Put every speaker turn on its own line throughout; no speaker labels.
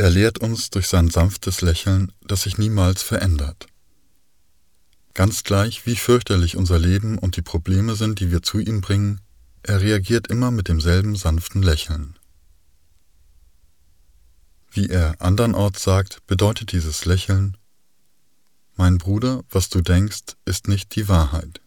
Er lehrt uns durch sein sanftes Lächeln, das sich niemals verändert. Ganz gleich, wie fürchterlich unser Leben und die Probleme sind, die wir zu ihm bringen, er reagiert immer mit demselben sanften Lächeln. Wie er andernorts sagt, bedeutet dieses Lächeln: Mein Bruder, was du denkst, ist nicht die Wahrheit.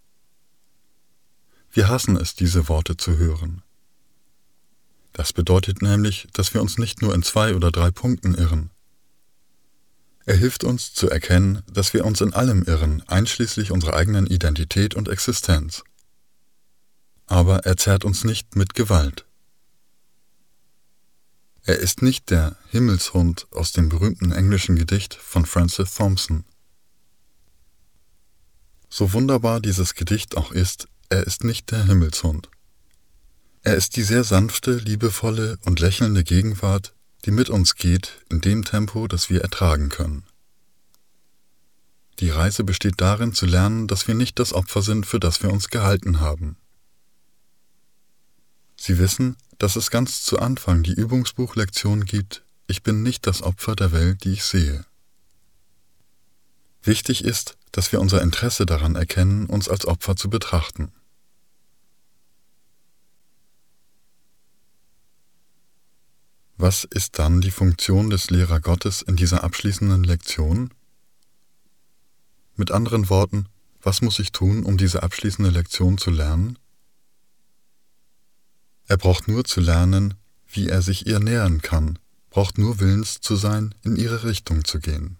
Wir hassen es, diese Worte zu hören. Das bedeutet nämlich, dass wir uns nicht nur in 2 oder 3 Punkten irren. Er hilft uns zu erkennen, dass wir uns in allem irren, einschließlich unserer eigenen Identität und Existenz. Aber er zerrt uns nicht mit Gewalt. Er ist nicht der Himmelshund aus dem berühmten englischen Gedicht von Francis Thompson. So wunderbar dieses Gedicht auch ist, er ist nicht der Himmelshund. Er ist die sehr sanfte, liebevolle und lächelnde Gegenwart, die mit uns geht in dem Tempo, das wir ertragen können. Die Reise besteht darin, zu lernen, dass wir nicht das Opfer sind, für das wir uns gehalten haben. Sie wissen, dass es ganz zu Anfang die Übungsbuchlektion gibt: Ich bin nicht das Opfer der Welt, die ich sehe. Wichtig ist, dass wir unser Interesse daran erkennen, uns als Opfer zu betrachten. Was ist dann die Funktion des Lehrer Gottes in dieser abschließenden Lektion? Mit anderen Worten, was muss ich tun, um diese abschließende Lektion zu lernen? Er braucht nur zu lernen, wie er sich ihr nähern kann, braucht nur willens zu sein, in ihre Richtung zu gehen.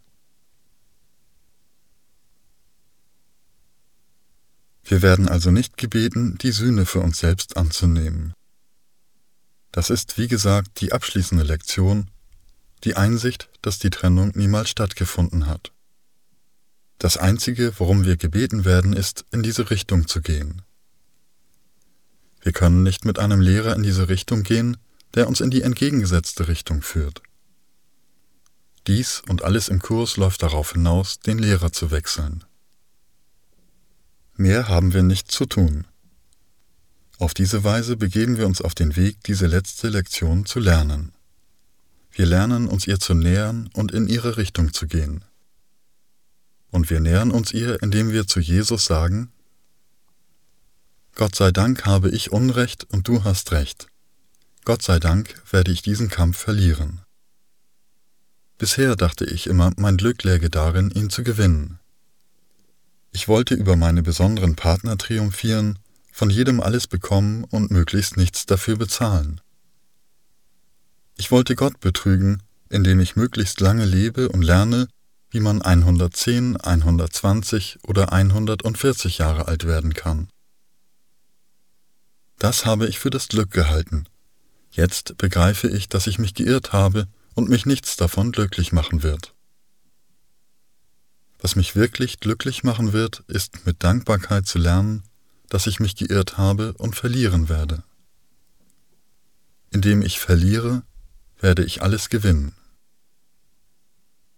Wir werden also nicht gebeten, die Sühne für uns selbst anzunehmen. Das ist, wie gesagt, die abschließende Lektion, die Einsicht, dass die Trennung niemals stattgefunden hat. Das Einzige, worum wir gebeten werden, ist, in diese Richtung zu gehen. Wir können nicht mit einem Lehrer in diese Richtung gehen, der uns in die entgegengesetzte Richtung führt. Dies und alles im Kurs läuft darauf hinaus, den Lehrer zu wechseln. Mehr haben wir nicht zu tun. Auf diese Weise begeben wir uns auf den Weg, diese letzte Lektion zu lernen. Wir lernen, uns ihr zu nähern und in ihre Richtung zu gehen. Und wir nähern uns ihr, indem wir zu Jesus sagen: Gott sei Dank habe ich Unrecht und du hast Recht. Gott sei Dank werde ich diesen Kampf verlieren. Bisher dachte ich immer, mein Glück läge darin, ihn zu gewinnen. Ich wollte über meine besonderen Partner triumphieren, von jedem alles bekommen und möglichst nichts dafür bezahlen. Ich wollte Gott betrügen, indem ich möglichst lange lebe und lerne, wie man 110, 120 oder 140 Jahre alt werden kann. Das habe ich für das Glück gehalten. Jetzt begreife ich, dass ich mich geirrt habe und mich nichts davon glücklich machen wird. Was mich wirklich glücklich machen wird, ist mit Dankbarkeit zu lernen, dass ich mich geirrt habe und verlieren werde. Indem ich verliere, werde ich alles gewinnen.